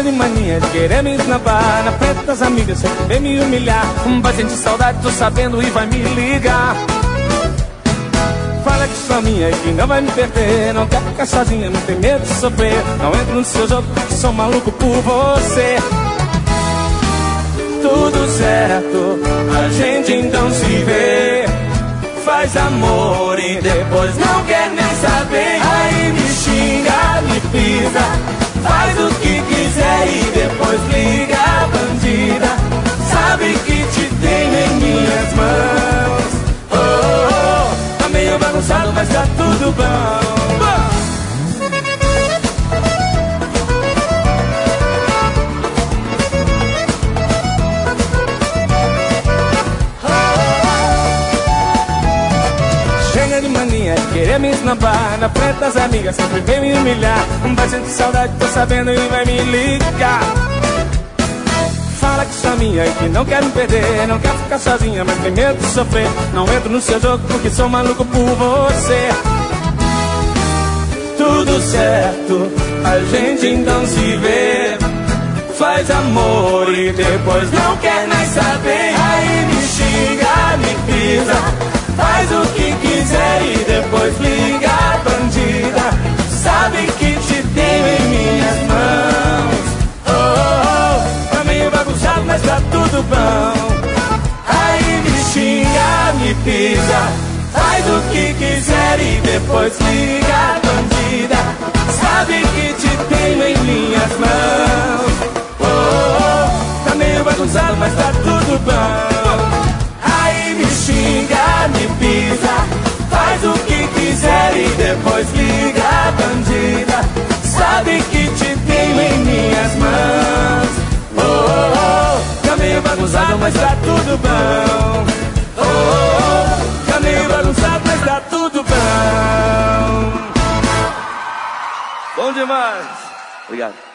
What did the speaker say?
de mania de querer me esnabar na frente das amigas, sempre vem me humilhar. Vai sentir saudade, tô sabendo, e vai me ligar. Fala que sou minha e que não vai me perder. Não quer ficar sozinha, não tem medo de sofrer. Não entro no seu jogo, que sou maluco por você. Tudo certo, a gente então se vê. Faz amor e depois não quer nem saber. Aí me xinga, me pisa, faz o que quiser e depois liga, bandida. Sabe que te tenho em minhas mãos. Oh, oh, oh, tá meio bagunçado, mas tá tudo bom. Chega de mania de querer me esnabar na frente das amigas, sempre vem me humilhar. Vai sentir saudade, tô sabendo, e vai me ligar. Fala que sou minha e que não quer me perder. Não quer ficar sozinha, mas tem medo de sofrer. Não entro no seu jogo porque sou maluco por você. Tudo certo, a gente então se vê. Faz amor e depois não quer nem saber. Aí me xinga, me pisa, faz o que quiser e depois liga, bandida. Sabe que te tenho em minhas mãos. Oh, oh, oh, tá meio bagunçado, mas tá tudo bom. Aí me xinga, me pisa, faz o que quiser e depois liga, bandida. Sabe que te tenho em minhas mãos. Oh, oh, oh, tá meio bagunçado, mas tá tudo bom. Aí me xinga, me pisa, faz o que quiser e depois liga, bandida. Sabe que te tenho em minhas mãos. Oh, oh, oh, tá meio bagunçado, mas tá tudo bom. Oh, oh, oh, tá meio bagunçado, mas tá tudo bom. Bom demais. Obrigado.